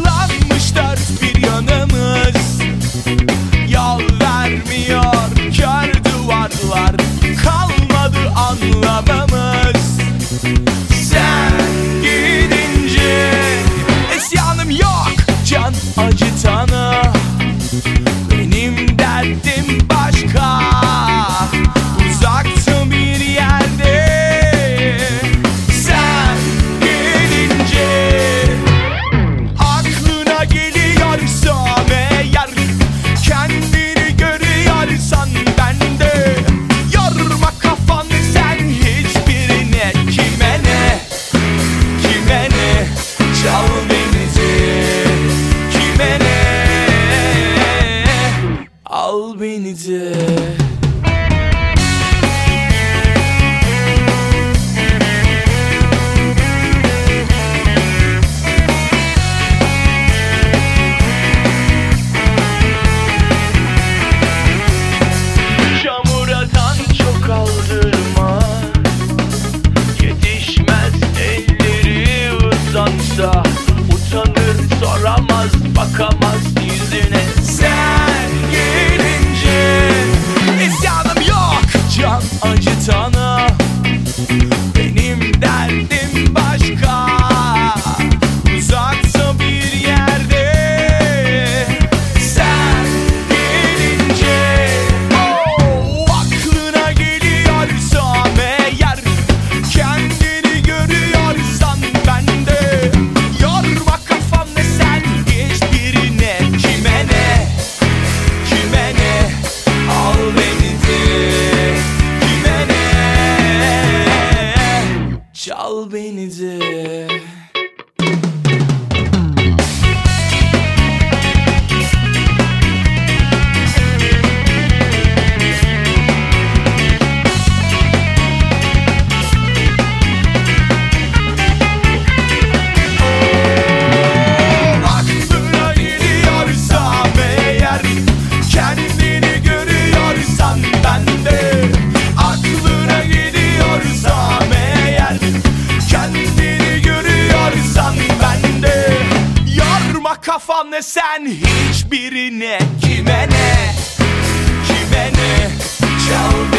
Saklanmış dört bir yanımız, yol vermiyor kör duvarlar, kalmadı anlamamız. Sen gidince isyanım yok can acıtana, benim derdim başka, uzakta bir yerde. Sen gelince aklına geliyorsam eğer, kendini görüyorsan bende, yorma kafanı sen hiçbirine. Kime ne, kime ne, çal beni de, kime ne, al beni de. Çamur atan çok aldırma, yetişmez elleri uzansa, utanır soramaz bakamaz yüzüne. Sen gelince isyanım yok can acıtana, benim derdim başka, uzakta bir yerde. Sen gelince aklına geliyorsam eğer, kendini görüyorsan bende, yorma kafanı sen hiçbirine. Kime ne, kime ne, al beni de, kime ne, çal beni de. Aklına geliyorsam eğer, kendini görüyorsan bende, aklına geliyorsam eğer, kendini görüyorsan bende, yorma kafanı sen hiçbirine. Kime ne, kime ne, çal